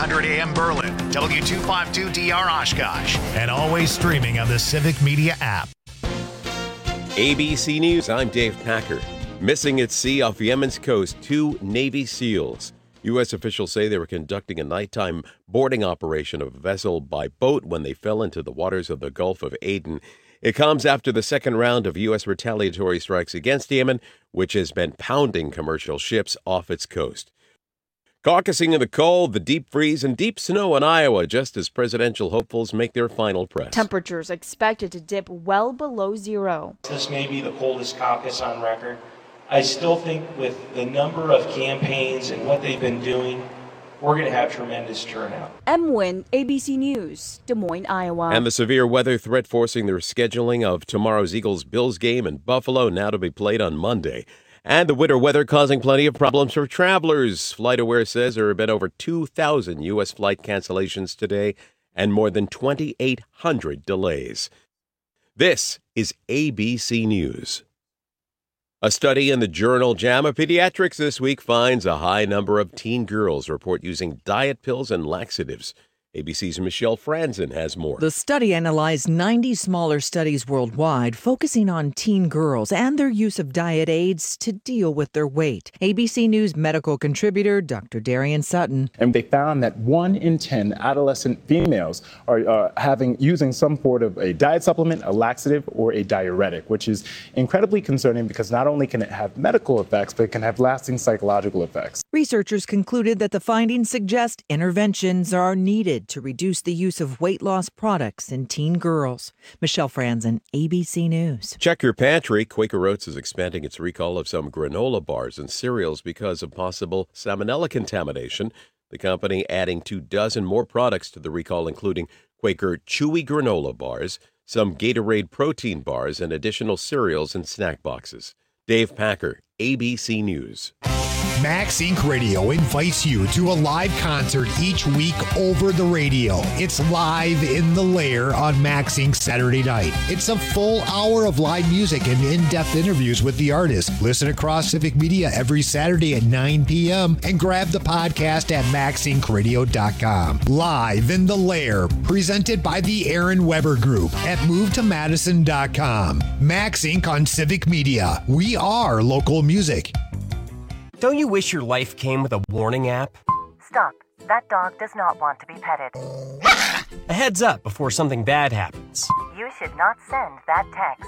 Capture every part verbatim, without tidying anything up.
hundred A M Berlin, W two fifty-two D R Oshkosh, and always streaming on the Civic Media app. A B C News, I'm Dave Packer. Missing at sea off Yemen's coast, two Navy SEALs. U S officials say they were conducting a nighttime boarding operation of a vessel by boat when they fell into the waters of the Gulf of Aden. It comes after the second round of U S retaliatory strikes against Yemen, which has been pounding commercial ships off its coast. Caucusing in the cold, the deep freeze, and deep snow in Iowa just as presidential hopefuls make their final press. Temperatures expected to dip well below zero. This may be the coldest caucus on record. I still think with the number of campaigns and what they've been doing, we're going to have tremendous turnout. M. Wynn, A B C News, Des Moines, Iowa. And the severe weather threat forcing the rescheduling of tomorrow's Eagles-Bills game in Buffalo, now to be played on Monday. And the winter weather causing plenty of problems for travelers. FlightAware says there have been over two thousand U S flight cancellations today and more than twenty-eight hundred delays. This is A B C News. A study in the journal JAMA Pediatrics this week finds a high number of teen girls report using diet pills and laxatives. A B C's Michelle Franzen has more. The study analyzed ninety smaller studies worldwide, focusing on teen girls and their use of diet aids to deal with their weight. A B C News medical contributor Doctor Darian Sutton. And they found that one in ten adolescent females are uh, having using some sort of a diet supplement, a laxative, or a diuretic, which is incredibly concerning because not only can it have medical effects, but it can have lasting psychological effects. Researchers concluded that the findings suggest interventions are needed to reduce the use of weight loss products in teen girls. Michelle Franzen, A B C News. Check your pantry. Quaker Oats is expanding its recall of some granola bars and cereals because of possible salmonella contamination. The company adding two dozen more products to the recall, including Quaker Chewy granola bars, some Gatorade protein bars, and additional cereals and snack boxes. Dave Packer, A B C News. Max Incorporated. Radio invites you to a live concert each week over the radio. It's Live in the Lair on Max Incorporated. Saturday night. It's a full hour of live music and in-depth interviews with the artist. Listen across Civic Media every Saturday at nine p.m. and grab the podcast at max inc radio dot com. Live in the Lair, presented by the Aaron Weber Group at move to madison dot com. Max Incorporated on Civic Media. We are local music. Don't you wish your life came with a warning app? Stop. That dog does not want to be petted. A heads up before something bad happens. You should not send that text.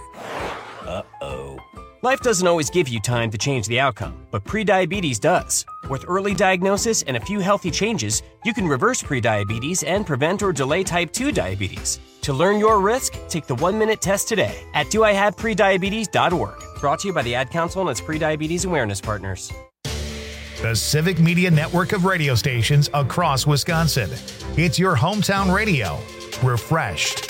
Uh-oh. Life doesn't always give you time to change the outcome, but prediabetes does. With early diagnosis and a few healthy changes, you can reverse prediabetes and prevent or delay type two diabetes. To learn your risk, take the one-minute test today at do I have prediabetes dot org. Brought to you by the Ad Council and its prediabetes awareness partners. The Civic Media network of radio stations across Wisconsin. It's your hometown radio. Refreshed.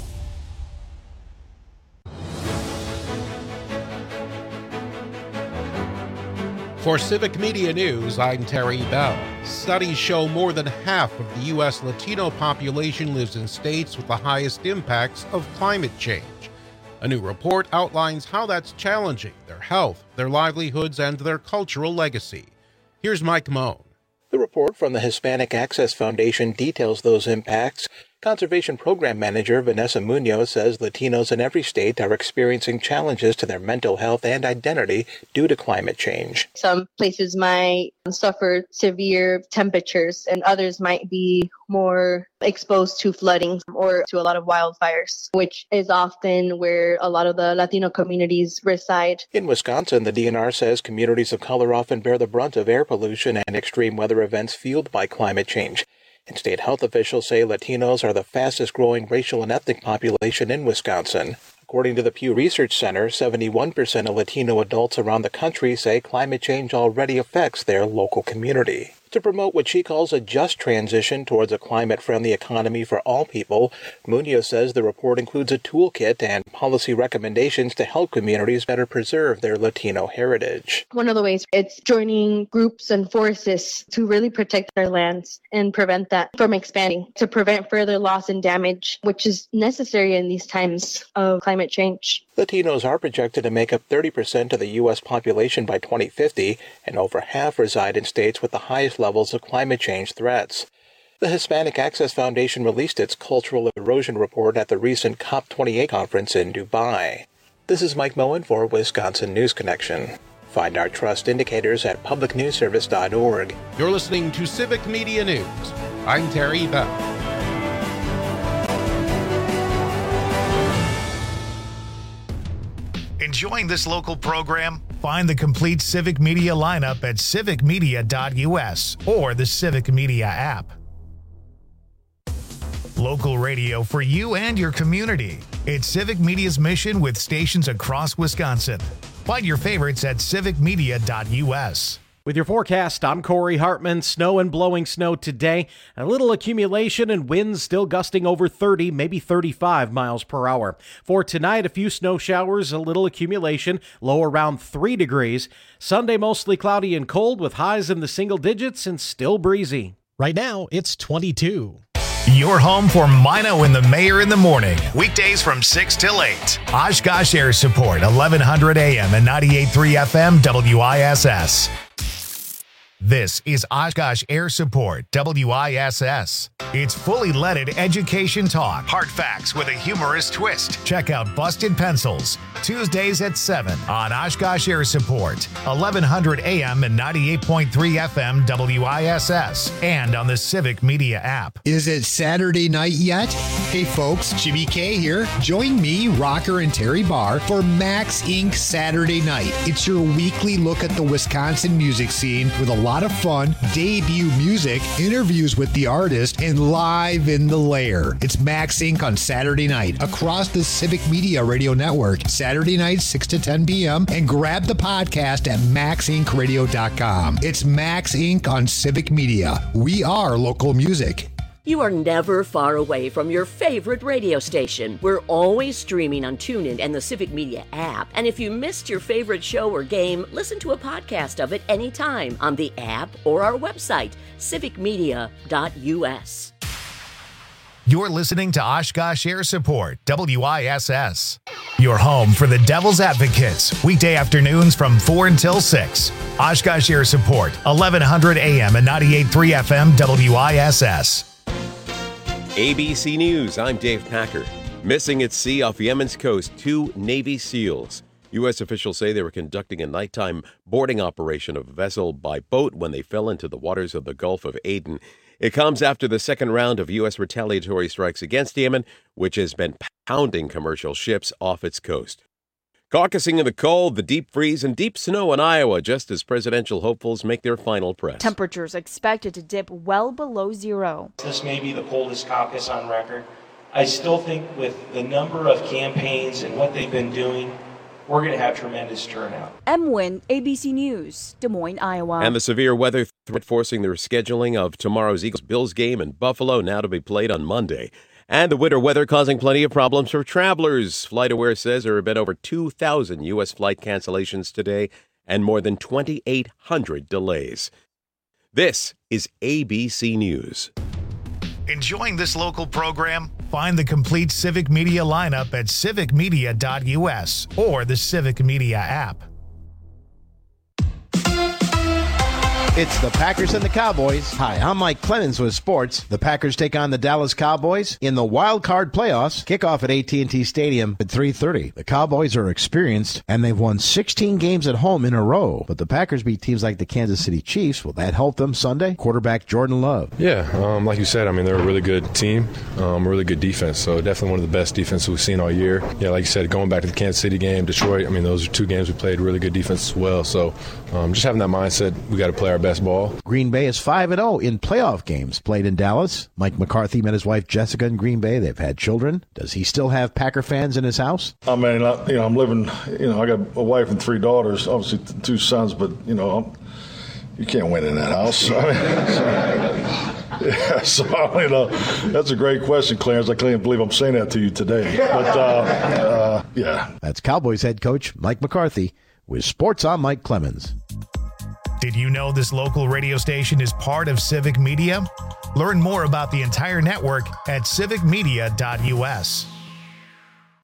For Civic Media News, I'm Terry Bell. Studies show more than half of the U S Latino population lives in states with the highest impacts of climate change. A new report outlines how that's challenging their health, their livelihoods, and their cultural legacy. Here's Mike Moan. The report from the Hispanic Access Foundation details those impacts. Conservation Program Manager Vanessa Munoz says Latinos in every state are experiencing challenges to their mental health and identity due to climate change. Some places might suffer severe temperatures and others might be more exposed to flooding or to a lot of wildfires, which is often where a lot of the Latino communities reside. In Wisconsin, the D N R says communities of color often bear the brunt of air pollution and extreme weather events fueled by climate change. And state health officials say Latinos are the fastest growing racial and ethnic population in Wisconsin. According to the Pew Research Center, seventy-one percent of Latino adults around the country say climate change already affects their local community. To promote what she calls a just transition towards a climate-friendly economy for all people, Munoz says the report includes a toolkit and policy recommendations to help communities better preserve their Latino heritage. One of the ways it's joining groups and forces to really protect their lands and prevent that from expanding, to prevent further loss and damage, which is necessary in these times of climate change. Latinos are projected to make up thirty percent of the U S population by twenty fifty, and over half reside in states with the highest levels of climate change threats. The Hispanic Access Foundation released its cultural erosion report at the recent COP twenty-eight conference in Dubai. This is Mike Moen for Wisconsin News Connection. Find our trust indicators at public news service dot org. You're listening to Civic Media News. I'm Terry Bell. Enjoying this local program? Find the complete Civic Media lineup at civic media dot u s or the Civic Media app. Local radio for you and your community. It's Civic Media's mission with stations across Wisconsin. Find your favorites at civic media dot u s. With your forecast, I'm Corey Hartman. Snow and blowing snow today. A little accumulation and winds still gusting over thirty, maybe thirty-five miles per hour. For tonight, a few snow showers, a little accumulation, low around three degrees. Sunday, mostly cloudy and cold with highs in the single digits and still breezy. Right now, it's twenty-two. Your home for Mino and the Mayor in the morning. Weekdays from six till eight. Oshkosh Air Support, eleven hundred A M and ninety-eight point three F M W I S S. This is Oshkosh Air Support, W I S S. It's fully leaded education talk. Hard facts with a humorous twist. Check out Busted Pencils, Tuesdays at seven on Oshkosh Air Support, eleven hundred A M and ninety-eight point three F M W I S S, and on the Civic Media app. Is it Saturday night yet? Hey folks, Jimmy K here. Join me, Rocker and Terry Barr, for Max Incorporated Saturday Night. It's your weekly look at the Wisconsin music scene with a lot of fun, debut music, interviews with the artist, and live in the lair. It's Max Incorporated on Saturday night across the Civic Media Radio Network, Saturday night, six to ten P M, and grab the podcast at max inc radio dot com. It's Max Incorporated on Civic Media. We are local music. You are never far away from your favorite radio station. We're always streaming on TuneIn and the Civic Media app. And if you missed your favorite show or game, listen to a podcast of it anytime on the app or our website, civic media dot u s. You're listening to Oshkosh Air Support, W I S S. Your home for the Devil's Advocates, weekday afternoons from four until six. Oshkosh Air Support, eleven hundred A M and ninety-eight point three F M W I S S. A B C News, I'm Dave Packer. Missing at sea off Yemen's coast, two Navy SEALs. U S officials say they were conducting a nighttime boarding operation of a vessel by boat when they fell into the waters of the Gulf of Aden. It comes after the second round of U S retaliatory strikes against Yemen, which has been pounding commercial ships off its coast. Caucusing in the cold, the deep freeze, and deep snow in Iowa just as presidential hopefuls make their final press. Temperatures expected to dip well below zero. This may be the coldest caucus on record. I still think with the number of campaigns and what they've been doing, we're going to have tremendous turnout. M. Wynn, A B C News, Des Moines, Iowa. And the severe weather threat forcing the rescheduling of tomorrow's Eagles-Bills game in Buffalo, now to be played on Monday. And the winter weather causing plenty of problems for travelers. FlightAware says there have been over two thousand U S flight cancellations today and more than twenty-eight hundred delays. This is A B C News. Enjoying this local program? Find the complete Civic Media lineup at civic media dot u s or the Civic Media app. It's the Packers and the Cowboys. Hi, I'm Mike Clemens with sports. The Packers take on the Dallas Cowboys in the wild card playoffs. Kickoff at A T and T Stadium at three thirty. The Cowboys are experienced, and they've won sixteen games at home in a row. But the Packers beat teams like the Kansas City Chiefs. Will that help them Sunday? Quarterback Jordan Love. Yeah, um, like you said, I mean, they're a really good team, um, a really good defense. So definitely one of the best defenses we've seen all year. Yeah, like you said, going back to the Kansas City game, Detroit, I mean, those are two games we played really good defense as well. So um, just having that mindset, we got to play our best ball. Green Bay is five and oh in playoff games played in Dallas. Mike McCarthy met his wife Jessica in Green Bay. They've had children. Does he still have Packer fans in his house? I mean, I, you know, I'm living, you know, I got a wife and three daughters, obviously two sons, but, you know, I'm, you can't win in that house. I mean, so, yeah, so, you know, that's a great question, Clarence. I can't believe I'm saying that to you today. But, uh, uh, yeah. That's Cowboys head coach Mike McCarthy with Sports on Mike Clemens. Did you know this local radio station is part of Civic Media? Learn more about the entire network at civic media dot u s.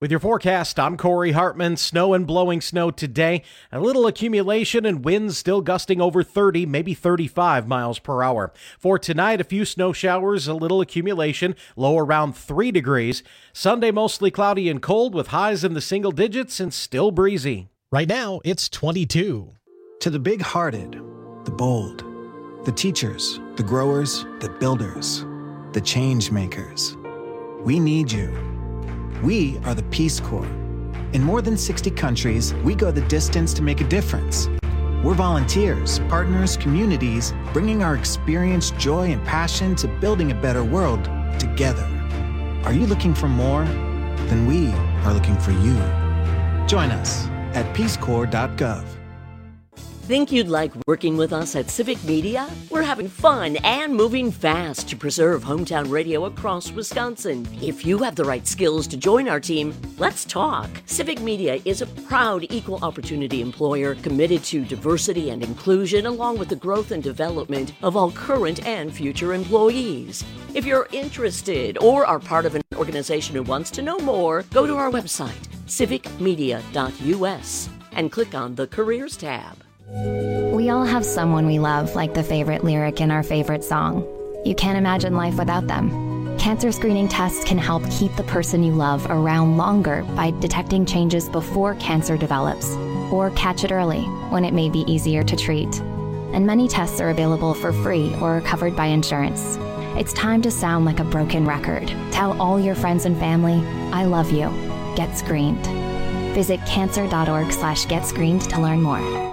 With your forecast, I'm Corey Hartman. Snow and blowing snow today. A little accumulation and winds still gusting over thirty, maybe thirty-five miles per hour. For tonight, a few snow showers, a little accumulation, low around three degrees. Sunday, mostly cloudy and cold with highs in the single digits and still breezy. Right now, it's twenty-two. To the big-hearted, the bold, the teachers, the growers, the builders, the change makers. We need you. We are the Peace Corps. In more than sixty countries, we go the distance to make a difference. We're volunteers, partners, communities, bringing our experience, joy, and passion to building a better world together. Are you looking for more? Then we are looking for you. Join us at peace corps dot gov. Think you'd like working with us at Civic Media? We're having fun and moving fast to preserve hometown radio across Wisconsin. If you have the right skills to join our team, let's talk. Civic Media is a proud equal opportunity employer committed to diversity and inclusion along with the growth and development of all current and future employees. If you're interested or are part of an organization who wants to know more, go to our website, civic media dot u s, and click on the Careers tab. We all have someone we love, like the favorite lyric in our favorite song. You can't imagine life without them. Cancer screening tests can help keep the person you love around longer by detecting changes before cancer develops, or catch it early when it may be easier to treat. And many tests are available for free or are covered by insurance. It's time to sound like a broken record. Tell all your friends and family, I love you. Get screened. Visit cancer dot org slash get screened to learn more.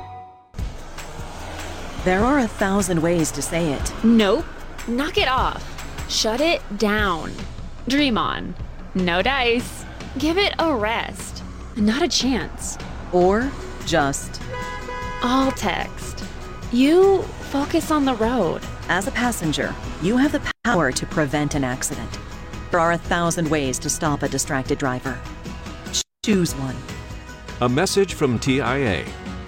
There are a thousand ways to say it. Nope. Knock it off. Shut it down. Dream on. No dice. Give it a rest. Not a chance. Or just... All text. You focus on the road. As a passenger, you have the power to prevent an accident. There are a thousand ways to stop a distracted driver. Choose one. A message from T I A.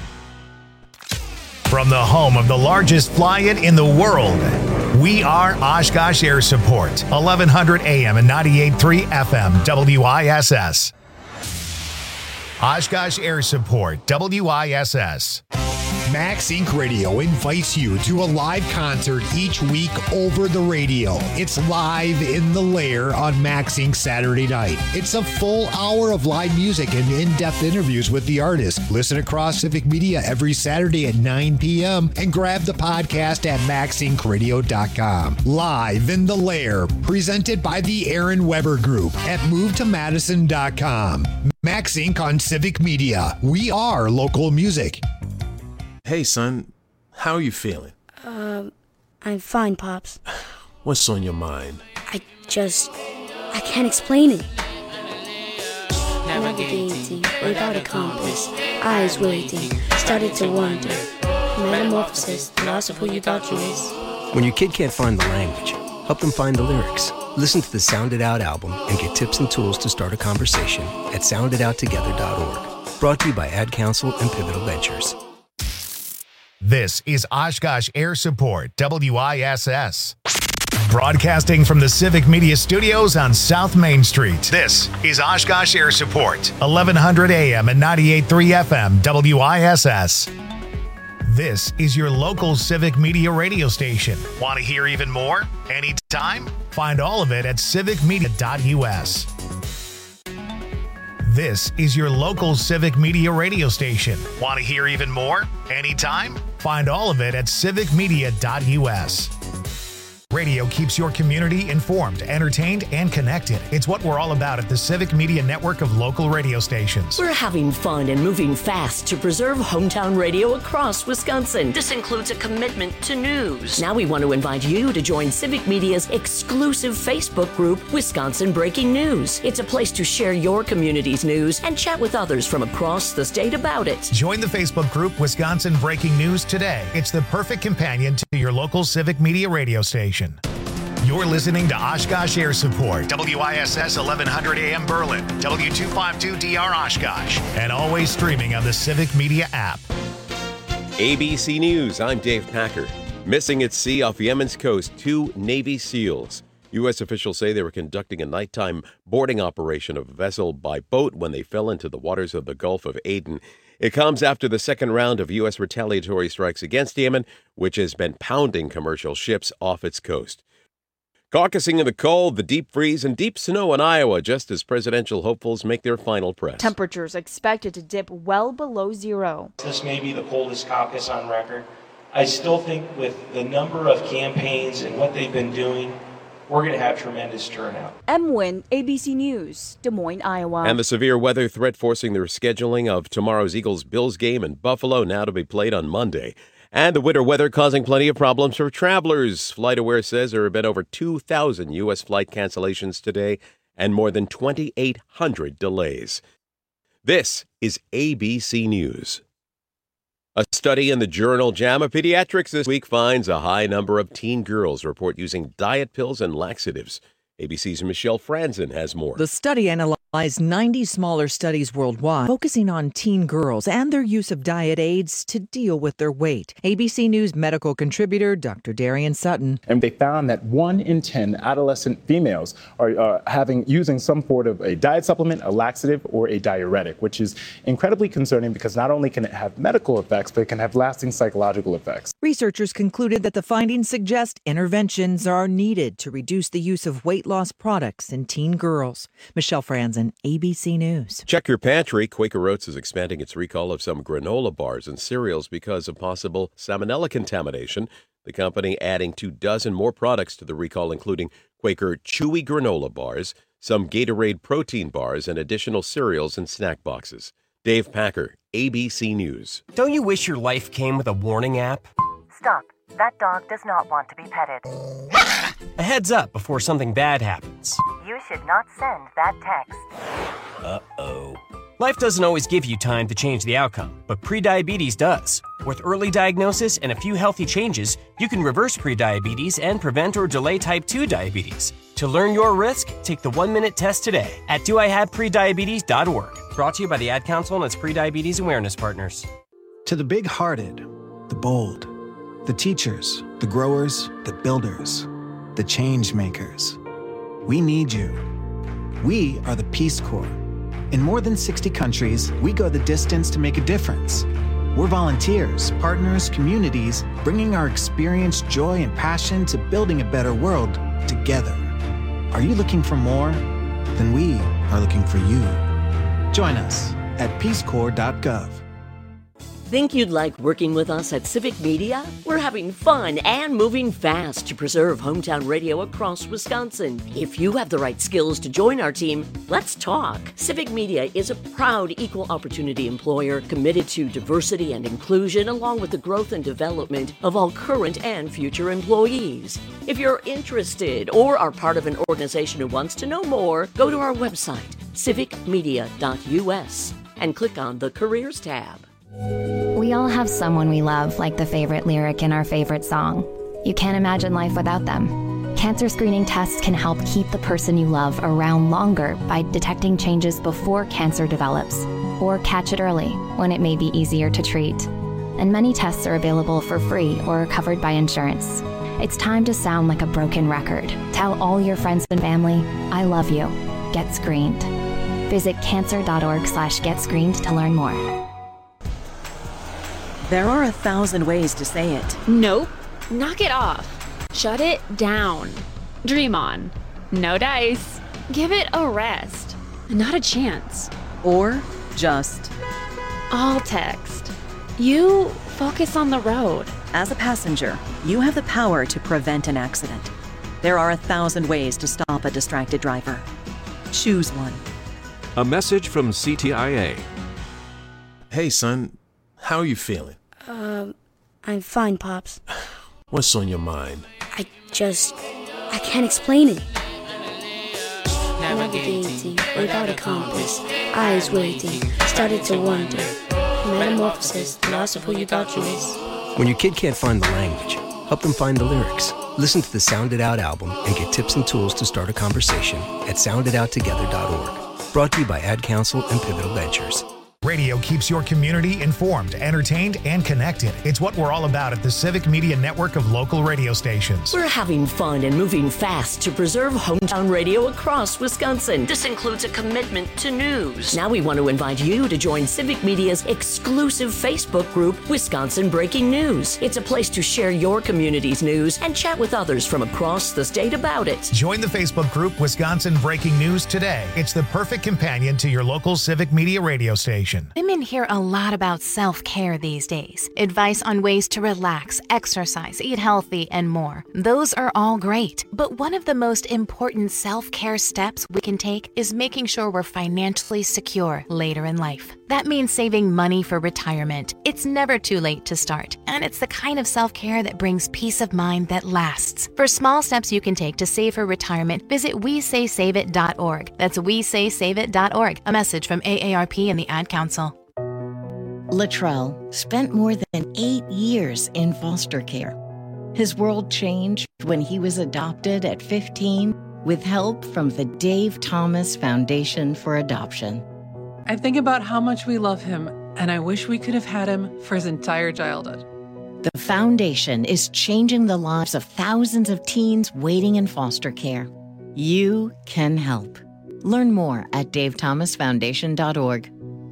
From the home of the largest fly-in in the world, we are Oshkosh Air Support, eleven hundred A M and ninety-eight point three F M, W I S S. Oshkosh Air Support, W I S S. Max Incorporated. Radio invites you to a live concert each week over the radio. It's Live in the Lair on Max Incorporated. Saturday night. It's a full hour of live music and in-depth interviews with the artist. Listen across Civic Media every Saturday at nine p.m. and grab the podcast at max inc radio dot com. Live in the Lair, presented by the Aaron Weber Group at move to madison dot com. Max Incorporated on Civic Media. We are local music. Hey, son, how are you feeling? Um, I'm fine, Pops. What's on your mind? I just... I can't explain it. Navigating without a compass, eyes waiting, started to wonder. Metamorphosis, the loss of who you thought you was. When your kid can't find the language, help them find the lyrics. Listen to the Sound It Out album and get tips and tools to start a conversation at sound it out together dot org. Brought to you by Ad Council and Pivotal Ventures. This is Oshkosh Air Support, W I S S. Broadcasting from the Civic Media Studios on South Main Street. This is Oshkosh Air Support, eleven hundred A M and ninety-eight point three F M, W I S S. This is your local Civic Media radio station. Want to hear even more? Anytime? Find all of it at civic media dot u s. This is your local Civic Media radio station. Want to hear even more? Anytime? Find all of it at civic media dot u s. Radio keeps your community informed, entertained, and connected. It's what we're all about at the Civic Media network of local radio stations. We're having fun and moving fast to preserve hometown radio across Wisconsin. This includes a commitment to news. Now we want to invite you to join Civic Media's exclusive Facebook group, Wisconsin Breaking News. It's a place to share your community's news and chat with others from across the state about it. Join the Facebook group, Wisconsin Breaking News, today. It's the perfect companion to your local Civic Media radio station. You're listening to Oshkosh Air Support, W I S S eleven hundred A M Berlin, W two fifty-two D R Oshkosh, and always streaming on the Civic Media app. A B C News, I'm Dave Packer. Missing at sea off Yemen's coast, two Navy SEALs. U S officials say they were conducting a nighttime boarding operation of a vessel by boat when they fell into the waters of the Gulf of Aden. It comes after the second round of U S retaliatory strikes against Yemen, which has been pounding commercial ships off its coast. Caucusing in the cold, the deep freeze, and deep snow in Iowa just as presidential hopefuls make their final press. Temperatures expected to dip well below zero. This may be the coldest caucus on record. I still think with the number of campaigns and what they've been doing, we're going to have tremendous turnout. M. Wynn, A B C News, Des Moines, Iowa. And the severe weather threat forcing the rescheduling of tomorrow's Eagles-Bills game in Buffalo, now to be played on Monday. And the winter weather causing plenty of problems for travelers. FlightAware says there have been over two thousand U S flight cancellations today and more than twenty-eight hundred delays. This is A B C News. A study in the journal JAMA Pediatrics this week finds a high number of teen girls report using diet pills and laxatives. A B C's Michelle Franzen has more. The study analyzed ninety smaller studies worldwide, focusing on teen girls and their use of diet aids to deal with their weight. A B C News medical contributor Doctor Darian Sutton. And they found that one in ten adolescent females are uh, having using some sort of a diet supplement, a laxative, or a diuretic, which is incredibly concerning because not only can it have medical effects, but it can have lasting psychological effects. Researchers concluded that the findings suggest interventions are needed to reduce the use of weight loss products in teen girls. Michelle Franzen, A B C News. Check your pantry. Quaker Oats is expanding its recall of some granola bars and cereals because of possible salmonella contamination. The company adding two dozen more products to the recall, including Quaker Chewy granola bars, some Gatorade protein bars, and additional cereals and snack boxes. Dave Packer, A B C News. Don't you wish your life came with a warning app? Stop. That dog does not want to be petted. A heads up before something bad happens. You should not send that text. Uh-oh. Life doesn't always give you time to change the outcome, but prediabetes does. With early diagnosis and a few healthy changes, you can reverse prediabetes and prevent or delay type two diabetes. To learn your risk, take the one-minute test today at do I have prediabetes dot org. Brought to you by the Ad Council and its prediabetes awareness partners. To the big-hearted, the bold, the teachers, the growers, the builders, the change makers. We need you. We are the Peace Corps. In more than sixty countries, we go the distance to make a difference. We're volunteers, partners, communities, bringing our experience, joy, and passion to building a better world together. Are you looking for more? Then we are looking for you. Join us at peace corps dot gov. Think you'd like working with us at Civic Media? We're having fun and moving fast to preserve hometown radio across Wisconsin. If you have the right skills to join our team, let's talk. Civic Media is a proud equal opportunity employer committed to diversity and inclusion, along with the growth and development of all current and future employees. If you're interested or are part of an organization who wants to know more, go to our website, civic media dot u s, and click on the Careers tab. We all have someone we love, like the favorite lyric in our favorite song. You can't imagine life without them. Cancer screening tests can help keep the person you love around longer by detecting changes before cancer develops, or catch it early when it may be easier to treat. And many tests are available for free or covered by insurance. It's time to sound like a broken record. Tell all your friends and family, I love you. Get screened. Visit cancer dot org slash get screened to learn more. There are a thousand ways to say it. Nope. Knock it off. Shut it down. Dream on. No dice. Give it a rest. Not a chance. Or just. All text. You focus on the road. As a passenger, you have the power to prevent an accident. There are a thousand ways to stop a distracted driver. Choose one. A message from C T I A. Hey, son. How are you feeling? Um, I'm fine, Pops. What's on your mind? I just... I can't explain it. Navigating without a compass, eyes waiting, started to wonder. Metamorphosis, the loss of who you thought you was. When your kid can't find the language, help them find the lyrics. Listen to the Sound It Out album and get tips and tools to start a conversation at sound it out together dot org. Brought to you by Ad Council and Pivotal Ventures. Radio keeps your community informed, entertained, and connected. It's what we're all about at the Civic Media Network of local radio stations. We're having fun and moving fast to preserve hometown radio across Wisconsin. This includes a commitment to news. Now we want to invite you to join Civic Media's exclusive Facebook group, Wisconsin Breaking News. It's a place to share your community's news and chat with others from across the state about it. Join the Facebook group Wisconsin Breaking News today. It's the perfect companion to your local Civic Media radio station. Women hear a lot about self-care these days. Advice on ways to relax, exercise, eat healthy, and more. Those are all great. But one of the most important self-care steps we can take is making sure we're financially secure later in life. That means saving money for retirement. It's never too late to start, and it's the kind of self-care that brings peace of mind that lasts. For small steps you can take to save for retirement, visit we say save it dot org. That's we say save it dot org. A message from A A R P and the Ad Council. Latrell spent more than eight years in foster care. His world changed when he was adopted at fifteen with help from the Dave Thomas Foundation for Adoption. I think about how much we love him, and I wish we could have had him for his entire childhood. The foundation is changing the lives of thousands of teens waiting in foster care. You can help. Learn more at dave thomas foundation dot org.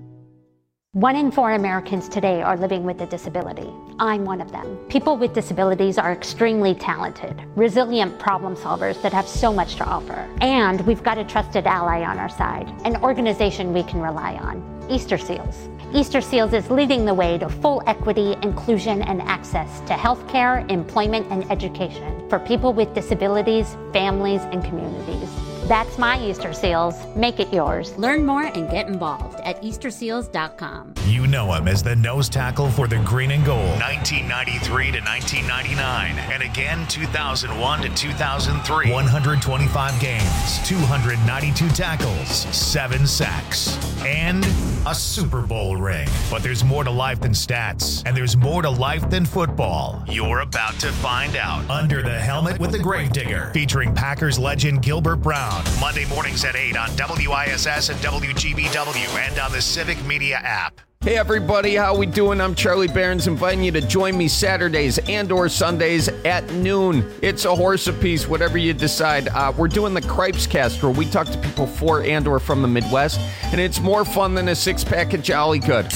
One in four Americans today are living with a disability. I'm one of them. People with disabilities are extremely talented, resilient problem solvers that have so much to offer. And we've got a trusted ally on our side, an organization we can rely on, Easter Seals. Easter Seals is leading the way to full equity, inclusion, and access to healthcare, employment, and education for people with disabilities, families, and communities. That's my Easter Seals. Make it yours. Learn more and get involved at easter seals dot com. You know him as the nose tackle for the Green and Gold, nineteen ninety-three to nineteen ninety-nine, and again two thousand one to two thousand three. one hundred twenty-five games, two hundred ninety-two tackles, seven sacks, and a Super Bowl ring. But there's more to life than stats, and there's more to life than football. You're about to find out. Under the Helmet with the Gravedigger, featuring Packers legend Gilbert Brown. Monday mornings at eight on W I S S and W G B W and on the Civic Media app. Hey everybody, how we doing? I'm Charlie Behrens, inviting you to join me Saturdays and or Sundays at noon. It's a horse apiece, whatever you decide. Uh, we're doing the Cripes Cast, where we talk to people for and or from the Midwest, and it's more fun than a six-pack of Jolly Good.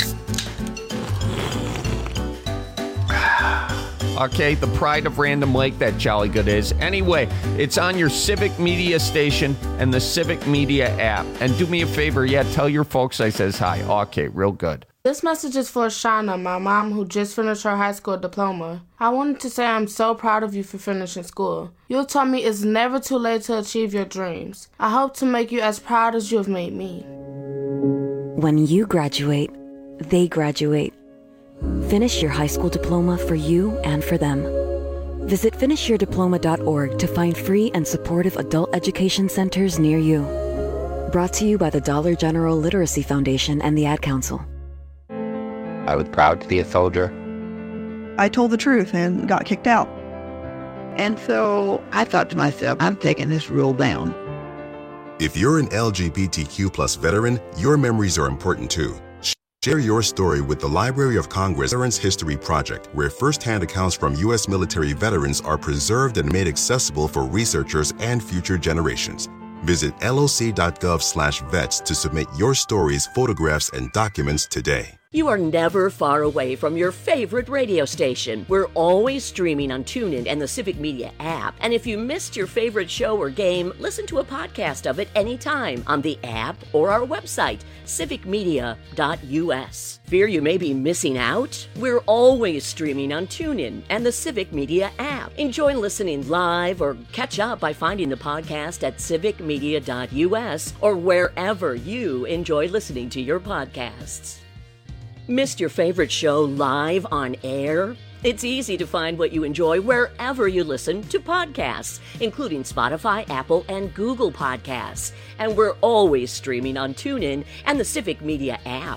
Okay, the pride of Random Lake, that Jolly Good is. Anyway, it's on your Civic Media station and the Civic Media app. And do me a favor, yeah, tell your folks I says hi. Okay, real good. This message is for Shauna, my mom, who just finished her high school diploma. I wanted to say I'm so proud of you for finishing school. You taught me it's never too late to achieve your dreams. I hope to make you as proud as you have made me. When you graduate, they graduate. Finish your high school diploma for you and for them. Visit finish your diploma dot org to find free and supportive adult education centers near you. Brought to you by the Dollar General Literacy Foundation and the Ad Council. I was proud to be a soldier. I told the truth and got kicked out. And so I thought to myself, I'm taking this rule down. If you're an L G B T Q plus veteran, your memories are important too. Share your story with the Library of Congress Veterans History Project, where first-hand accounts from U S military veterans are preserved and made accessible for researchers and future generations. Visit L O C dot gov slash vets to submit your stories, photographs, and documents today. You are never far away from your favorite radio station. We're always streaming on TuneIn and the Civic Media app. And if you missed your favorite show or game, listen to a podcast of it anytime on the app or our website, civic media dot U S. Fear you may be missing out? We're always streaming on TuneIn and the Civic Media app. Enjoy listening live or catch up by finding the podcast at civic media dot U S or wherever you enjoy listening to your podcasts. Missed your favorite show live on air? It's easy to find what you enjoy wherever you listen to podcasts, including Spotify, Apple, and Google Podcasts. And we're always streaming on TuneIn and the Civic Media app.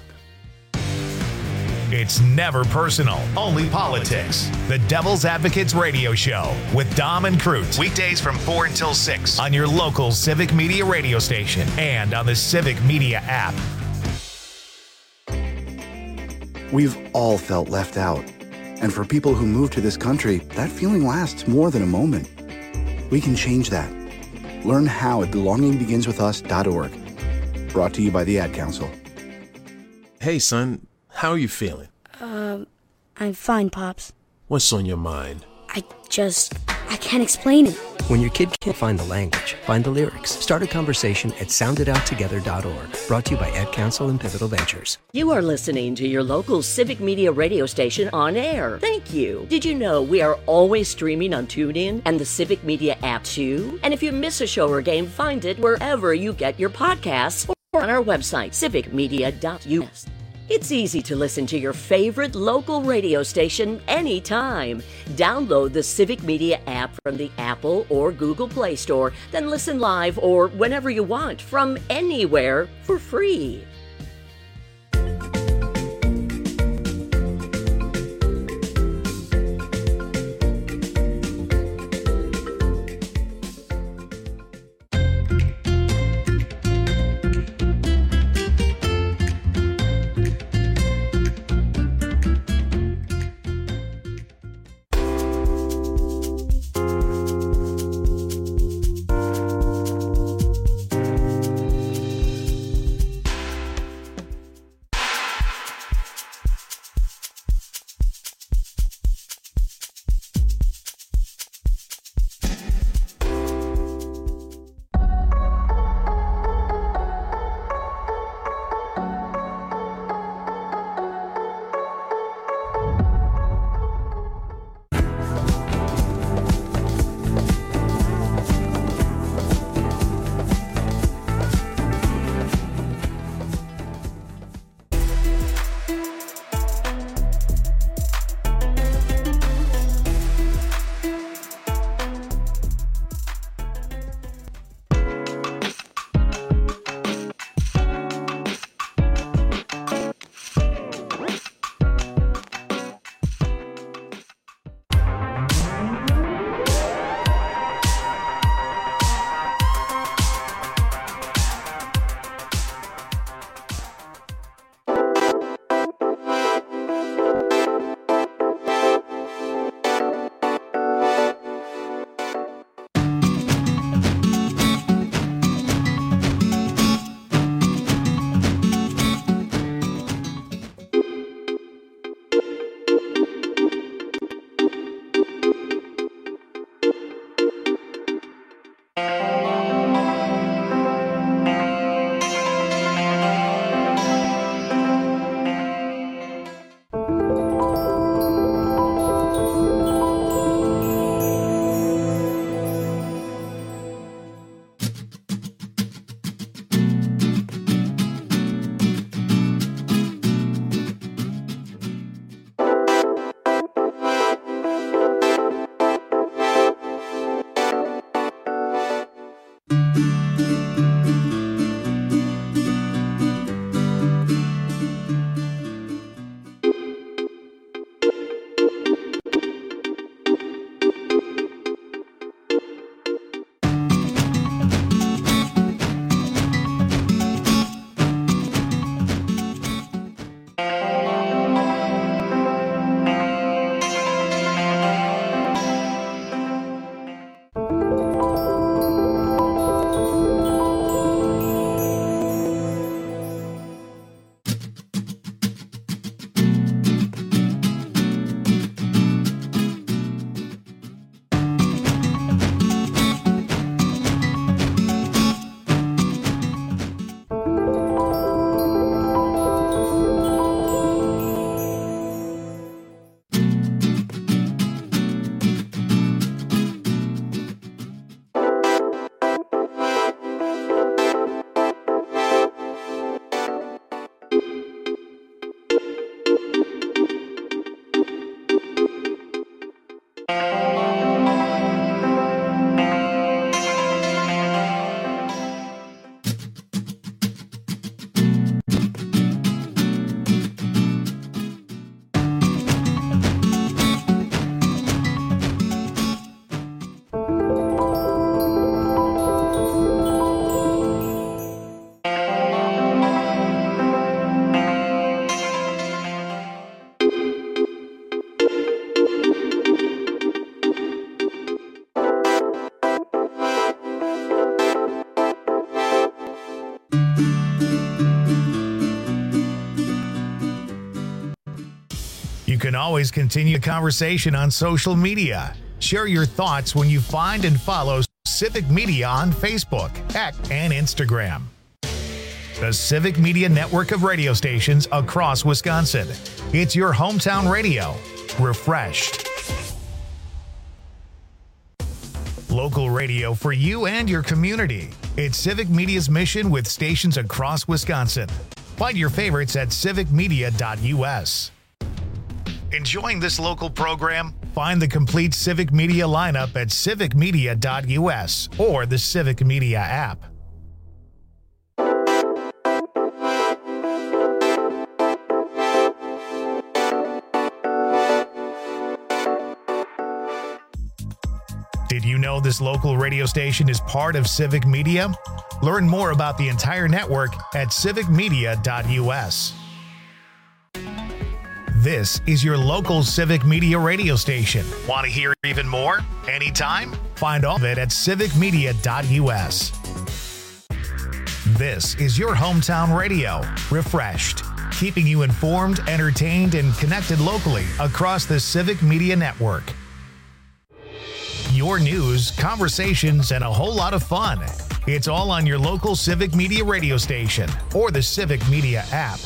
It's never personal, only politics. The Devil's Advocates Radio Show with Dom and Cruz. Weekdays from four until six on your local Civic Media radio station and on the Civic Media app. We've all felt left out. And for people who move to this country, that feeling lasts more than a moment. We can change that. Learn how at belonging begins with us dot org. Brought to you by the Ad Council. Hey, son, how are you feeling? Um, I'm fine, Pops. What's on your mind? I just... I can't explain it. When your kid can't find the language, find the lyrics. Start a conversation at sound it out together dot org. Brought to you by Ad Council and Pivotal Ventures. You are listening to your local Civic Media radio station on air. Thank you. Did you know we are always streaming on TuneIn and the Civic Media app too? And if you miss a show or game, find it wherever you get your podcasts or on our website, civic media dot u s. It's easy to listen to your favorite local radio station anytime. Download the Civic Media app from the Apple or Google Play Store, then listen live or whenever you want from anywhere for free. always continue the conversation on social media. Share your thoughts when you find and follow Civic Media on Facebook, X, and Instagram. The Civic Media network of radio stations across Wisconsin. It's your hometown radio, refreshed. Local radio for you and your community. It's Civic Media's mission with stations across Wisconsin. Find your favorites at civic media dot u s. Enjoying this local program? Find the complete Civic Media lineup at civic media dot u s or the Civic Media app. Did you know this local radio station is part of Civic Media? Learn more about the entire network at civic media dot u s. This is your local Civic Media radio station. Want to hear even more? Anytime? Find all of it at civic media dot u s. This is your hometown radio, refreshed, keeping you informed, entertained, and connected locally across the Civic Media network. Your news, conversations, and a whole lot of fun. It's all on your local Civic Media radio station or the Civic Media app.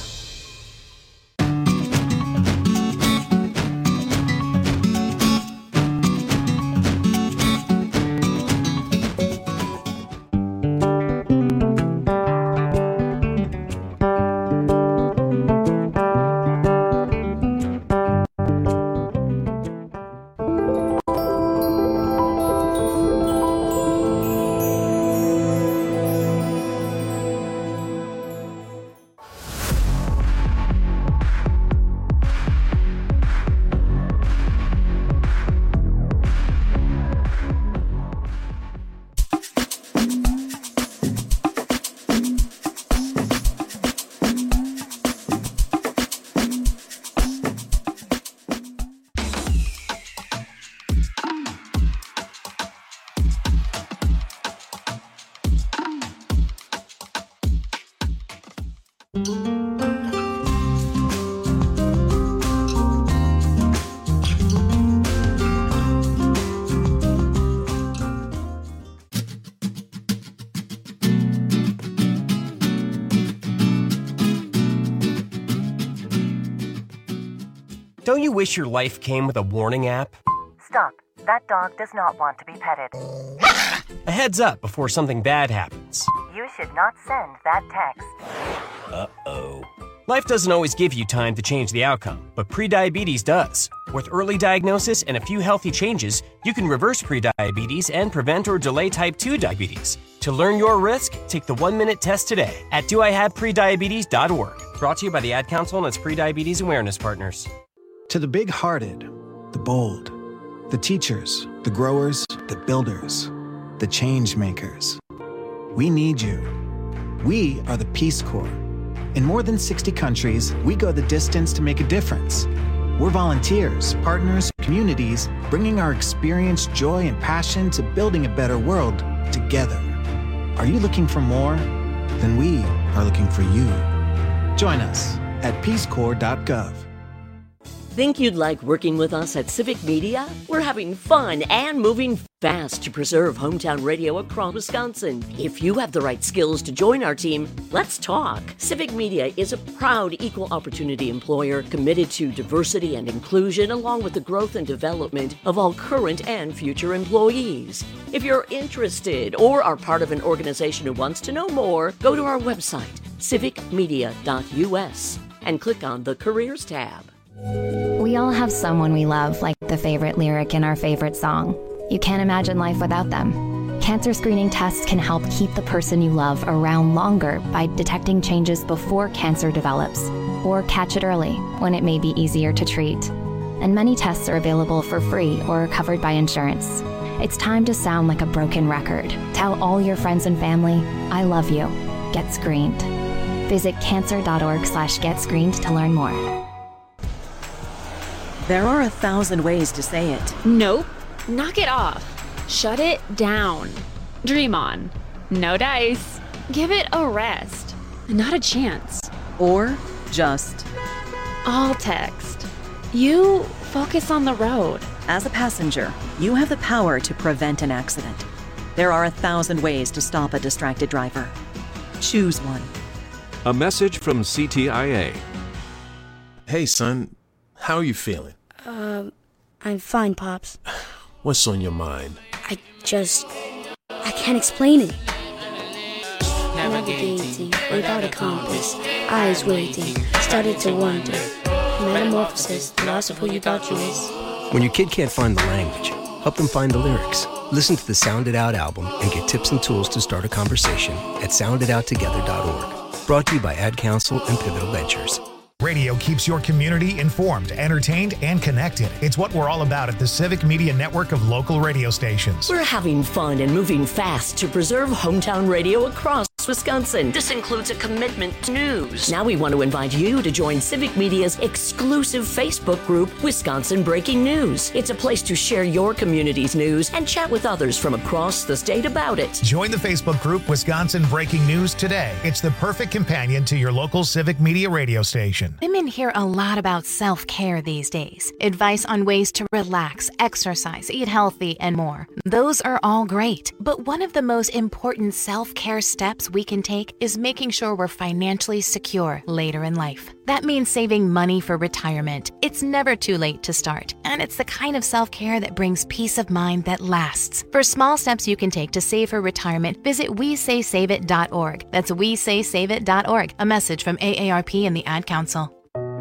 Don't you wish your life came with a warning app? Stop. That dog does not want to be petted. A heads up before something bad happens. You should not send that text. Uh-oh. Life doesn't always give you time to change the outcome, but prediabetes does. With early diagnosis and a few healthy changes, you can reverse prediabetes and prevent or delay type two diabetes. To learn your risk, take the one-minute test today at do I have prediabetes dot org. Brought to you by the Ad Council and its prediabetes awareness partners. To the big-hearted, the bold, the teachers, the growers, the builders, the change makers. We need you. We are the Peace Corps. In more than sixty countries, we go the distance to make a difference. We're volunteers, partners, communities, bringing our experience, joy, and passion to building a better world together. Are you looking for more? Then we are looking for you. Join us at peace corps dot gov. Think you'd like working with us at Civic Media? We're having fun and moving fast to preserve hometown radio across Wisconsin. If you have the right skills to join our team, let's talk. Civic Media is a proud equal opportunity employer committed to diversity and inclusion along with the growth and development of all current and future employees. If you're interested or are part of an organization who wants to know more, go to our website, civic media dot u s, and click on the Careers tab. We all have someone we love, like the favorite lyric in our favorite song. You can't imagine life without them. Cancer screening tests can help keep the person you love around longer by detecting changes before cancer develops, or catch it early when it may be easier to treat. And many tests are available for free or covered by insurance. It's time to sound like a broken record. Tell all your friends and family, I love you. Get screened. Visit cancer dot org slash get screened to learn more. There are a thousand ways to say it. Nope. Knock it off. Shut it down. Dream on. No dice. Give it a rest. Not a chance. Or just all text. You focus on the road. As a passenger, you have the power to prevent an accident. There are a thousand ways to stop a distracted driver. Choose one. A message from C T I A. Hey, son. How are you feeling? Um, I'm fine, Pops. What's on your mind? I just... I can't explain it. Navigating without a compass, eyes waiting, started to wonder. Metamorphosis, the loss of who you thought you was. When your kid can't find the language, help them find the lyrics. Listen to the Sound It Out album and get tips and tools to start a conversation at sound it out together dot org. Brought to you by Ad Council and Pivotal Ventures. Radio keeps your community informed, entertained, and connected. It's what we're all about at the Civic Media Network of local radio stations. We're having fun and moving fast to preserve hometown radio across Wisconsin. This includes a commitment to news. Now we want to invite you to join Civic Media's exclusive Facebook group, Wisconsin Breaking News. It's a place to share your community's news and chat with others from across the state about it. Join the Facebook group, Wisconsin Breaking News, today. It's the perfect companion to your local Civic Media radio station. Women hear a lot about self-care these days. Advice on ways to relax, exercise, eat healthy, and more. Those are all great. But one of the most important self-care steps we can take is making sure we're financially secure later in life. That means saving money for retirement. It's never too late to start, and it's the kind of self-care that brings peace of mind that lasts. For small steps you can take to save for retirement, visit we say save it dot org. That's we say save it dot org. A message from A A R P and the Ad Council.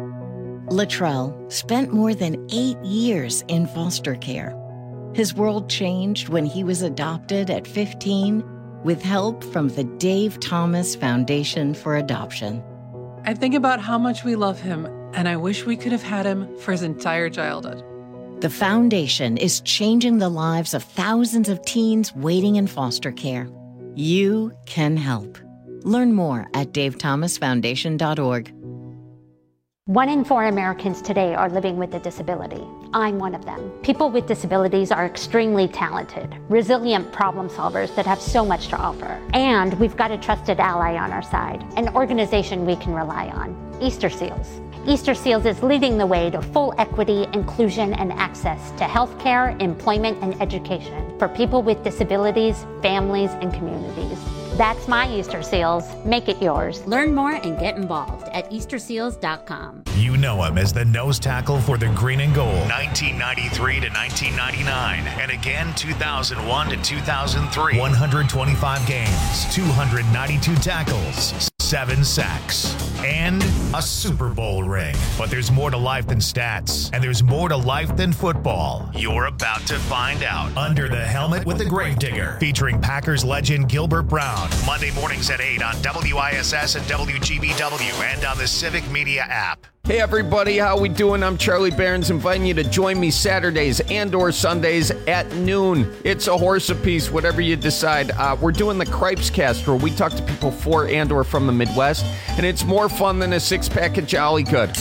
Latrell spent more than eight years in foster care. His world changed when he was adopted at fifteen with help from the Dave Thomas Foundation for Adoption. I think about how much we love him, and I wish we could have had him for his entire childhood. The foundation is changing the lives of thousands of teens waiting in foster care. You can help. Learn more at dave thomas foundation dot org. One in four Americans today are living with a disability. I'm one of them. People with disabilities are extremely talented, resilient problem solvers that have so much to offer. And we've got a trusted ally on our side, an organization we can rely on, Easter Seals. Easter Seals is leading the way to full equity, inclusion, and access to healthcare, employment, and education for people with disabilities, families, and communities. That's my Easter Seals. Make it yours. Learn more and get involved at easter seals dot com. You know him as the nose tackle for the Green and Gold, nineteen ninety-three to nineteen ninety-nine, and again two thousand one to two thousand three. one hundred twenty-five games, two hundred ninety-two tackles, seven sacks, and a Super Bowl ring. But there's more to life than stats, and there's more to life than football. You're about to find out. Under the Helmet with the Gravedigger, featuring Packers legend Gilbert Brown. Monday mornings at eight on W I S S and W G B W and on the Civic Media app. Hey everybody, how we doing? I'm Charlie Behrens, inviting you to join me Saturdays and or Sundays at noon. It's a horse apiece, whatever you decide. Uh, we're doing the Cripes Cast, where we talk to people for and or from the Midwest, and it's more fun than a six-pack of Jolly Good.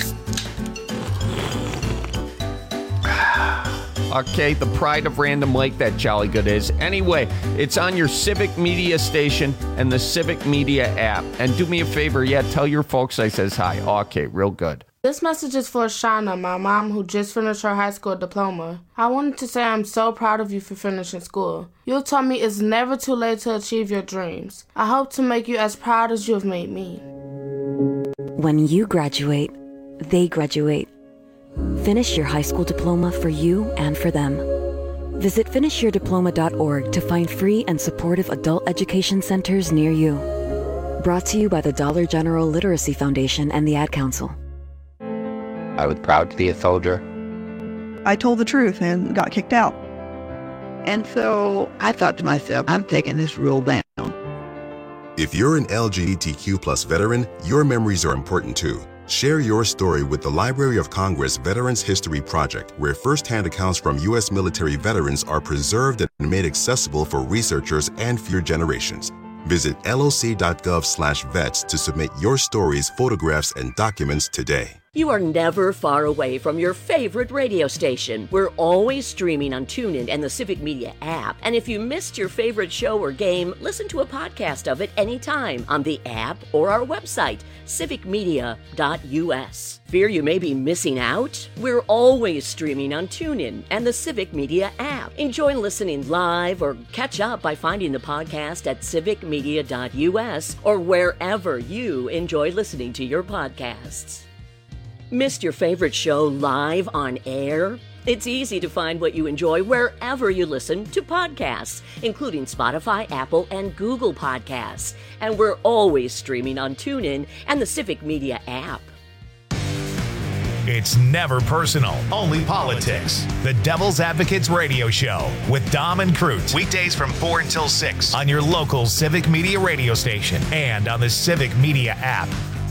Okay, the pride of Random Lake, that Jolly Good is. Anyway, it's on your Civic Media station and the Civic Media app. And do me a favor, yeah, tell your folks I says hi. Okay, real good. This message is for Shauna, my mom who just finished her high school diploma. I wanted to say I'm so proud of you for finishing school. You told me it's never too late to achieve your dreams. I hope to make you as proud as you have made me. When you graduate, they graduate. Finish your high school diploma for you and for them. Visit finish your diploma dot org to find free and supportive adult education centers near you. Brought to you by the Dollar General Literacy Foundation and the Ad Council. I was proud to be a soldier. I told the truth and got kicked out. And so I thought to myself, I'm taking this rule down. If you're an L G B T Q plus veteran, your memories are important too. Share your story with the Library of Congress Veterans History Project, where firsthand accounts from U S military veterans are preserved and made accessible for researchers and future generations. Visit L O C dot gov slash vets to submit your stories, photographs, and documents today. You are never far away from your favorite radio station. We're always streaming on TuneIn and the Civic Media app. And if you missed your favorite show or game, listen to a podcast of it anytime on the app or our website, civic media dot u s. Fear you may be missing out? We're always streaming on TuneIn and the Civic Media app. Enjoy listening live or catch up by finding the podcast at civic media dot u s or wherever you enjoy listening to your podcasts. Missed your favorite show live on air? It's easy to find what you enjoy wherever you listen to podcasts, including Spotify, Apple, and Google Podcasts. And we're always streaming on TuneIn and the Civic Media app. It's never personal, only politics. The Devil's Advocates Radio Show with Dom and Crute. Weekdays from four until six on your local Civic Media radio station and on the Civic Media app.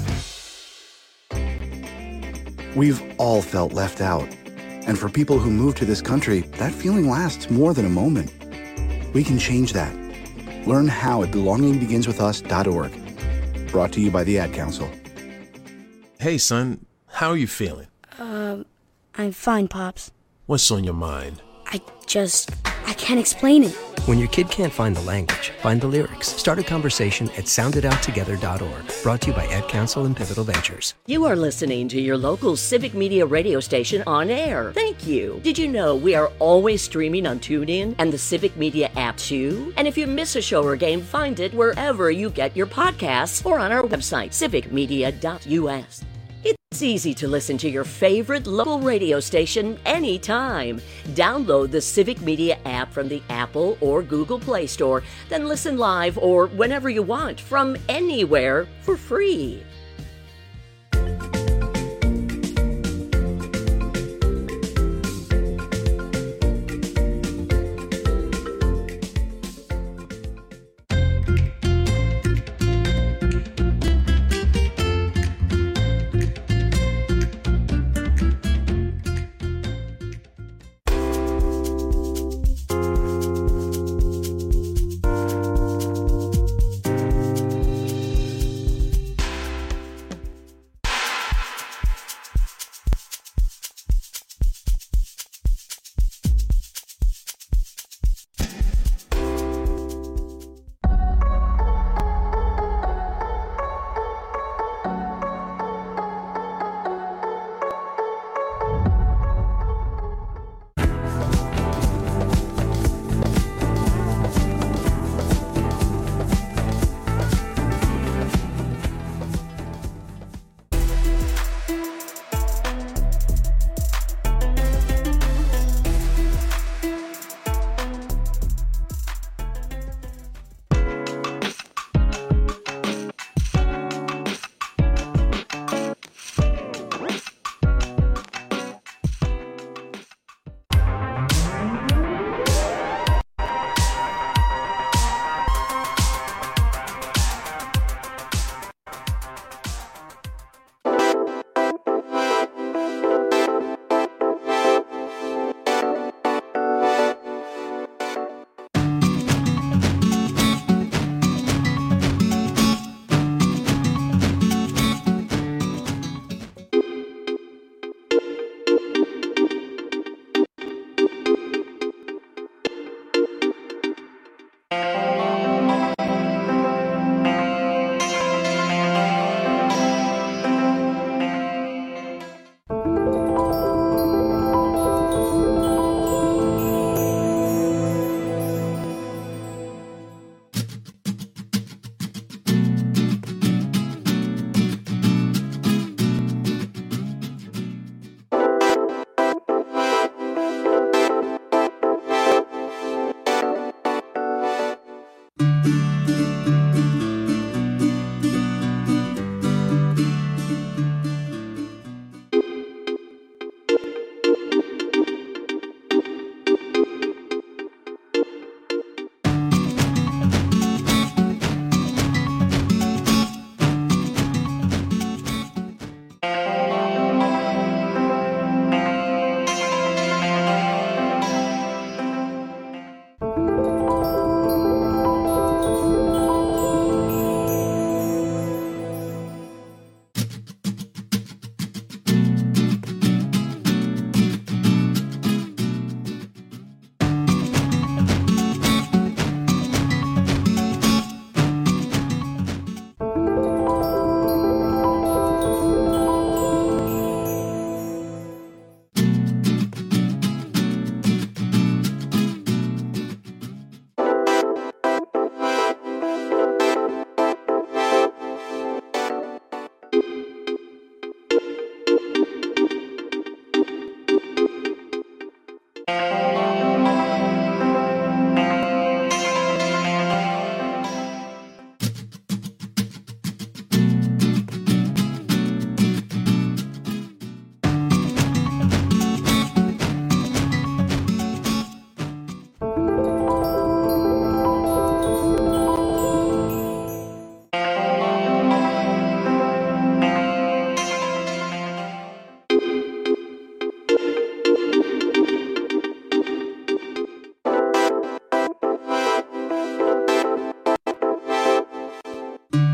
We've all felt left out. And for people who move to this country, that feeling lasts more than a moment. We can change that. Learn how at belonging begins with us dot org. Brought to you by the Ad Council. Hey, son, how are you feeling? Um, I'm fine, Pops. What's on your mind? I just, I can't explain it. When your kid can't find the language, find the lyrics. Start a conversation at sound it out together dot org. Brought to you by Ad Council and Pivotal Ventures. You are listening to your local Civic Media radio station on air. Thank you. Did you know we are always streaming on TuneIn and the Civic Media app too? And if you miss a show or game, find it wherever you get your podcasts or on our website, civic media dot u s. It's easy to listen to your favorite local radio station anytime. Download the Civic Media app from the Apple or Google Play Store, then listen live or whenever you want from anywhere for free.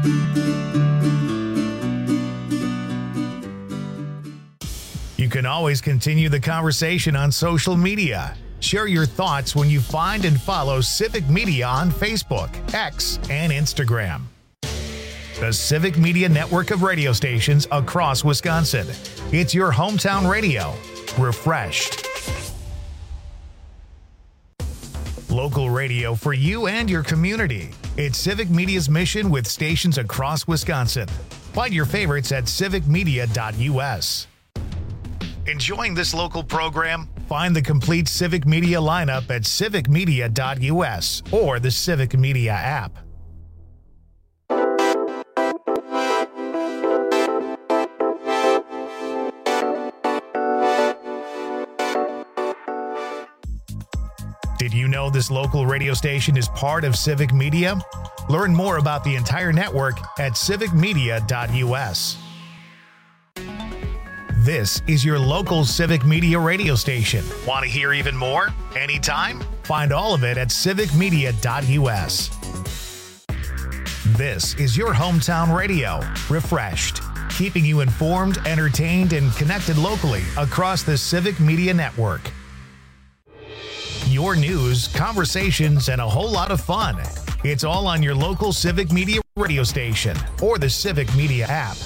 You can always continue the conversation on social media. Share your thoughts when you find and follow Civic Media on Facebook, X, and Instagram. The Civic Media network of radio stations across Wisconsin. It's your hometown radio, refreshed. Local radio for you and your community. It's Civic Media's mission with stations across Wisconsin. Find your favorites at civic media dot u s. Enjoying this local program? Find the complete Civic Media lineup at civic media dot u s or the Civic Media app. Did you know this local radio station is part of Civic Media? Learn more about the entire network at civic media dot u s. This is your local Civic Media radio station. Want to hear even more? Anytime? Find all of it at civic media dot u s. This is your hometown radio, refreshed, keeping you informed, entertained, and connected locally across the Civic Media network. Your news, conversations, and a whole lot of fun. It's all on your local Civic Media radio station or the Civic Media app.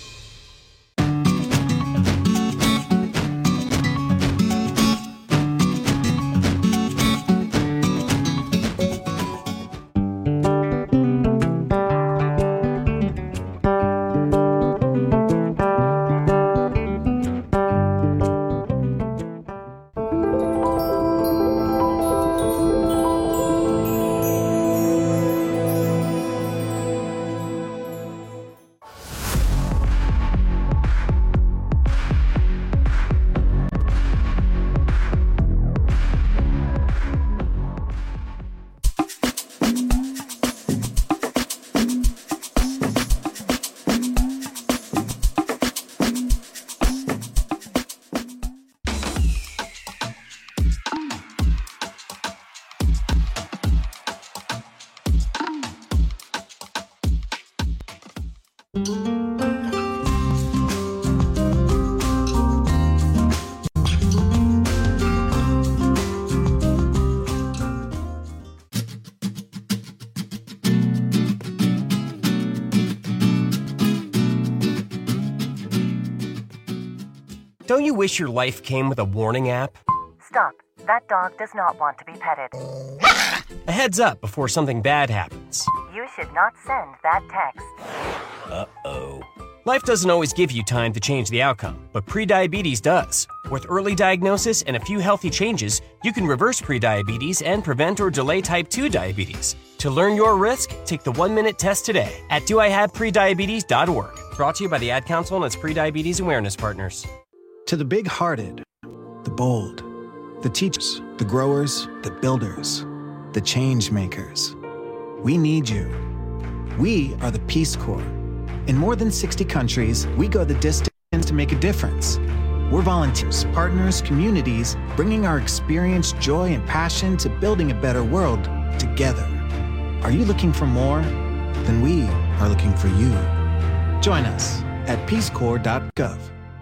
Don't you wish your life came with a warning app? Stop. That dog does not want to be petted. A heads up before something bad happens. You should not send that text. Uh-oh. Life doesn't always give you time to change the outcome, but prediabetes does. With early diagnosis and a few healthy changes, you can reverse prediabetes and prevent or delay type two diabetes. To learn your risk, take the one-minute test today at do I have prediabetes dot org. Brought to you by the Ad Council and its prediabetes awareness partners. To the big-hearted, the bold, the teachers, the growers, the builders, the change makers, we need you. We are the Peace Corps. In more than sixty countries, we go the distance to make a difference. We're volunteers, partners, communities, bringing our experience, joy, and passion to building a better world together. Are you looking for more? Then we are looking for you. Join us at peace corps dot gov.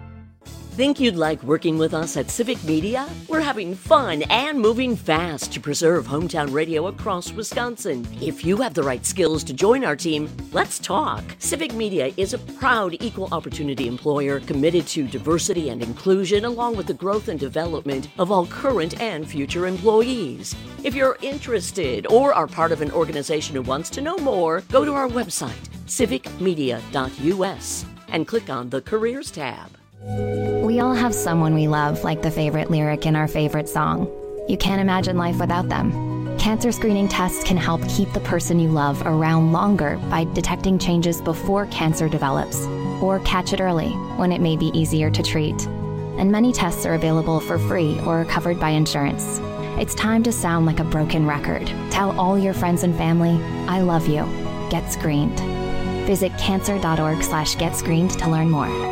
Think you'd like working with us at Civic Media? We're having fun and moving fast to preserve hometown radio across Wisconsin. If you have the right skills to join our team, let's talk. Civic Media is a proud equal opportunity employer committed to diversity and inclusion along with the growth and development of all current and future employees. If you're interested or are part of an organization who wants to know more, go to our website, civic media dot u s, and click on the Careers tab. We all have someone we love, like the favorite lyric in our favorite song. You can't imagine life without them. Cancer screening tests can help keep the person you love around longer by detecting changes before cancer develops, or catch it early when it may be easier to treat. And many tests are available for free or are covered by insurance. It's time to sound like a broken record. Tell all your friends and family, I love you. Get screened. Visit cancer dot org slash get screened to learn more.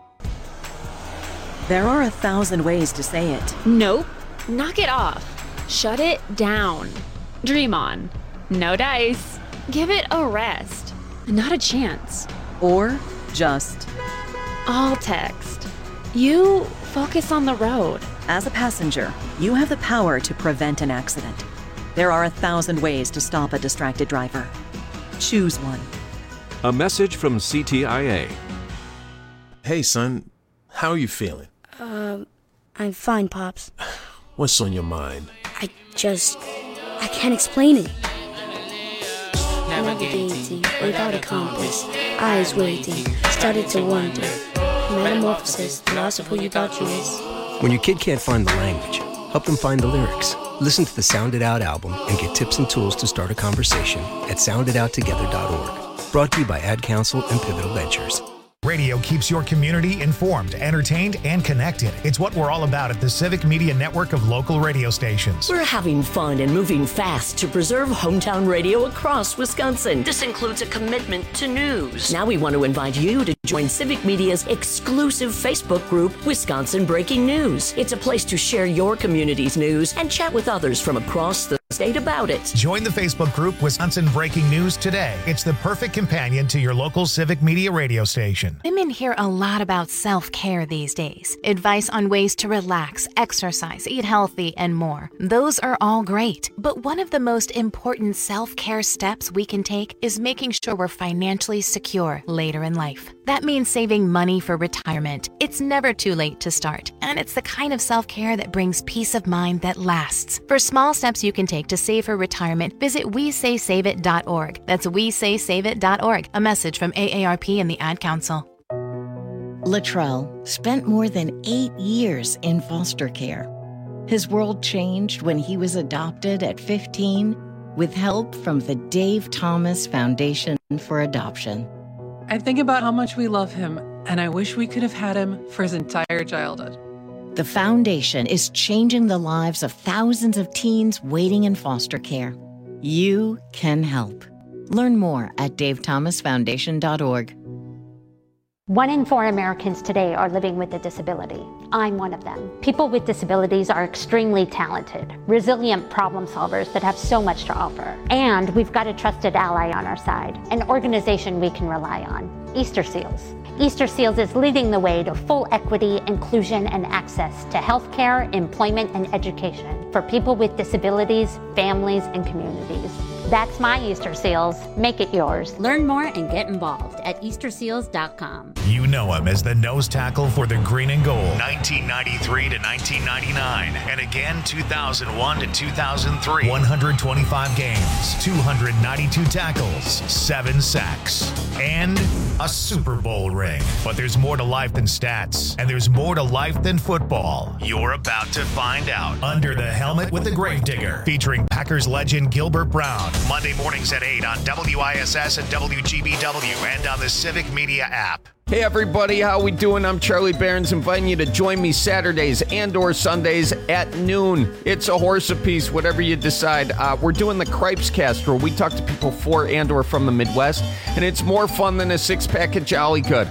There are a thousand ways to say it. Nope. Knock it off. Shut it down. Dream on. No dice. Give it a rest. Not a chance. Or just all text. You focus on the road. As a passenger, you have the power to prevent an accident. There are a thousand ways to stop a distracted driver. Choose one. A message from C T I A. Hey, son. How are you feeling? Um, I'm fine, Pops. What's on your mind? I just... I can't explain it. Navigating without a compass, eyes waiting, started to wonder. Metamorphosis, the loss of who you thought you was. When your kid can't find the language, help them find the lyrics. Listen to the Sound It Out album and get tips and tools to start a conversation at sound it out together dot org. Brought to you by Ad Council and Pivotal Ventures. Radio keeps your community informed, entertained, and connected. It's what we're all about at the Civic Media Network of local radio stations. We're having fun and moving fast to preserve hometown radio across Wisconsin. This includes a commitment to news. Now we want to invite you to join Civic Media's exclusive Facebook group, Wisconsin Breaking News. It's a place to share your community's news and chat with others from across the state about it. Join the Facebook group Wisconsin Breaking News today. It's the perfect companion to your local Civic Media radio station. Women hear a lot about self-care these days. Advice on ways to relax, exercise, eat healthy, and more. Those are all great. But one of the most important self-care steps we can take is making sure we're financially secure later in life. That means saving money for retirement. It's never too late to start, and it's the kind of self-care that brings peace of mind that lasts. For small steps you can take to save for retirement, visit we say save it dot org. That's we say save it dot org. A message from A A R P and the Ad Council. Latrell spent more than eight years in foster care. His world changed when he was adopted at fifteen with help from the Dave Thomas Foundation for Adoption. I think about how much we love him, and I wish we could have had him for his entire childhood. The foundation is changing the lives of thousands of teens waiting in foster care. You can help. Learn more at dave thomas foundation dot org. One in four Americans today are living with a disability. I'm one of them. People with disabilities are extremely talented, resilient problem solvers that have so much to offer. And we've got a trusted ally on our side, an organization we can rely on, Easter Seals. Easter Seals is leading the way to full equity, inclusion, and access to healthcare, employment, and education for people with disabilities, families, and communities. That's my Easter Seals. Make it yours. Learn more and get involved at easter seals dot com. You know him as the nose tackle for the Green and Gold, nineteen ninety-three to nineteen ninety-nine, and again two thousand one to two thousand three. one hundred twenty-five games, two hundred ninety-two tackles, seven sacks, and a Super Bowl ring. But there's more to life than stats, and there's more to life than football. You're about to find out. Under the Helmet with the Gravedigger, featuring Packers legend Gilbert Brown. Monday mornings at eight on W I S S and W G B W and on the Civic Media app. Hey everybody, how we doing? I'm Charlie Behrens, inviting you to join me Saturdays and or Sundays at noon. It's a horse apiece, whatever you decide. Uh, we're doing the Cripes Cast, where we talk to people for and or from the Midwest, and it's more fun than a six-pack of Jolly Good.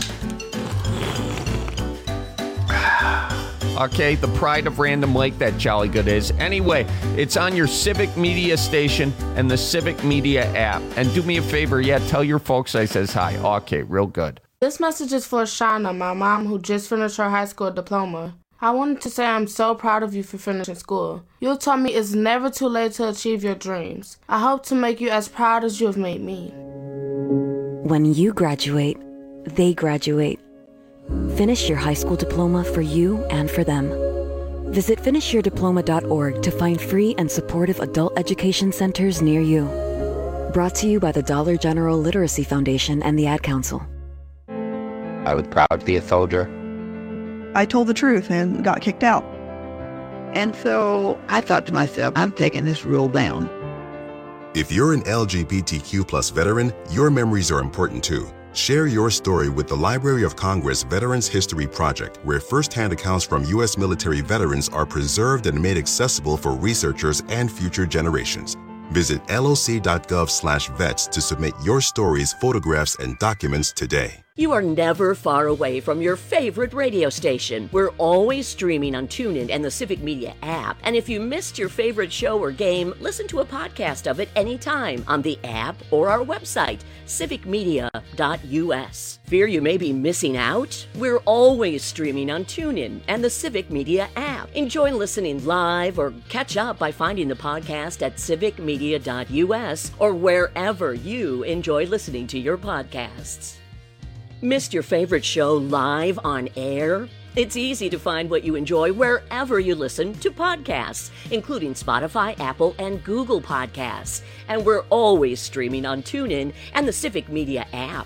Okay, the pride of Random Lake, that Jolly Good is. Anyway, it's on your Civic Media station and the Civic Media app. And do me a favor, yeah, tell your folks I says hi. Okay, real good. This message is for Shauna, my mom, who just finished her high school diploma. I wanted to say I'm so proud of you for finishing school. You told me it's never too late to achieve your dreams. I hope to make you as proud as you have made me. When you graduate, they graduate. Finish your high school diploma for you and for them. Visit finish your diploma dot org to find free and supportive adult education centers near you. Brought to you by the Dollar General Literacy Foundation and the Ad Council. I was proud to be a soldier. I told the truth and got kicked out. And so I thought to myself, I'm taking this rule down. If you're an L G B T Q plus veteran, your memories are important too. Share your story with the Library of Congress Veterans History Project, where first-hand accounts from U S military veterans are preserved and made accessible for researchers and future generations. Visit L O C dot gov slash vets to submit your stories, photographs, and documents today. You are never far away from your favorite radio station. We're always streaming on TuneIn and the Civic Media app. And if you missed your favorite show or game, listen to a podcast of it anytime on the app or our website, civic media dot u s. Fear you may be missing out? We're always streaming on TuneIn and the Civic Media app. Enjoy listening live or catch up by finding the podcast at civic media dot u s or wherever you enjoy listening to your podcasts. Missed your favorite show live on air? It's easy to find what you enjoy wherever you listen to podcasts, including Spotify, Apple, and Google Podcasts. And we're always streaming on TuneIn and the Civic Media app.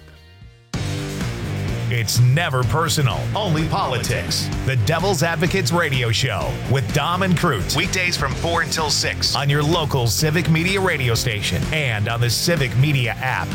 It's never personal, only politics. The Devil's Advocates Radio Show with Dom and Crute. Weekdays from four until six on your local Civic Media radio station and on the Civic Media app.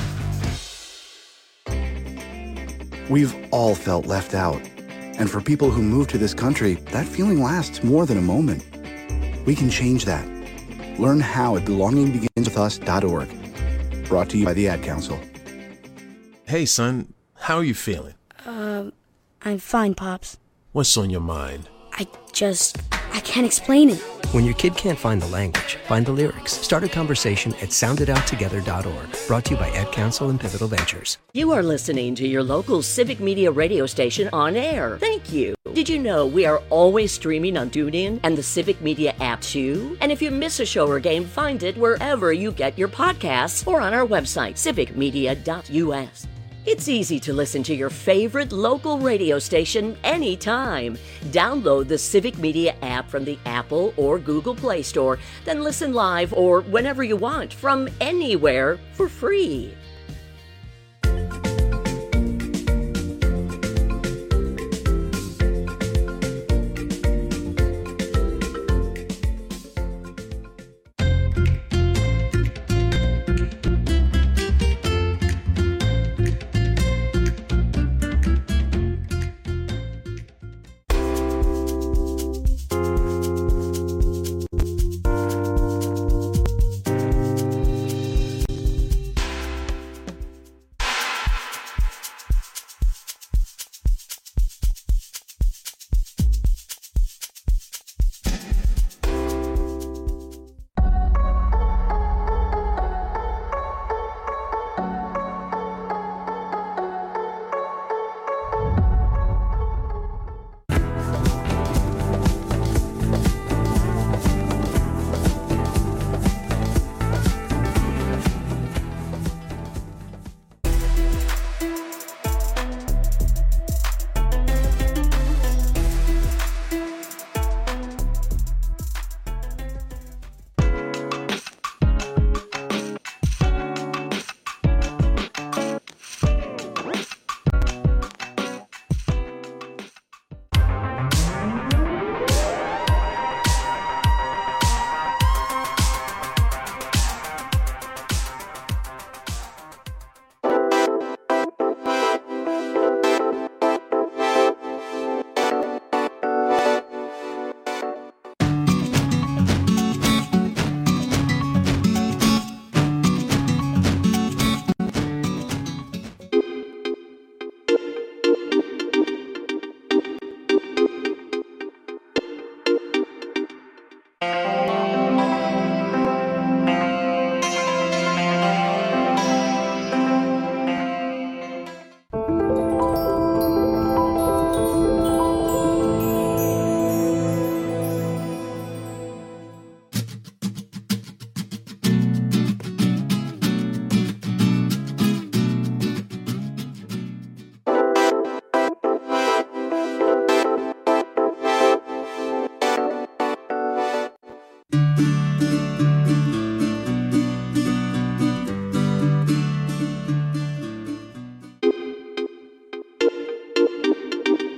We've all felt left out. And for people who move to this country, that feeling lasts more than a moment. We can change that. Learn how at belonging begins with us dot org. Brought to you by the Ad Council. Hey, son, how are you feeling? Um, I'm fine, Pops. What's on your mind? I just... I can't explain it. When your kid can't find the language, find the lyrics. Start a conversation at sound it out together dot org. Brought to you by Ad Council and Pivotal Ventures. You are listening to your local Civic Media radio station on air. Thank you. Did you know we are always streaming on TuneIn and the Civic Media app too? And if you miss a show or game, find it wherever you get your podcasts or on our website, civic media dot u s. It's easy to listen to your favorite local radio station anytime. Download the Civic Media app from the Apple or Google Play Store, then listen live or whenever you want from anywhere for free.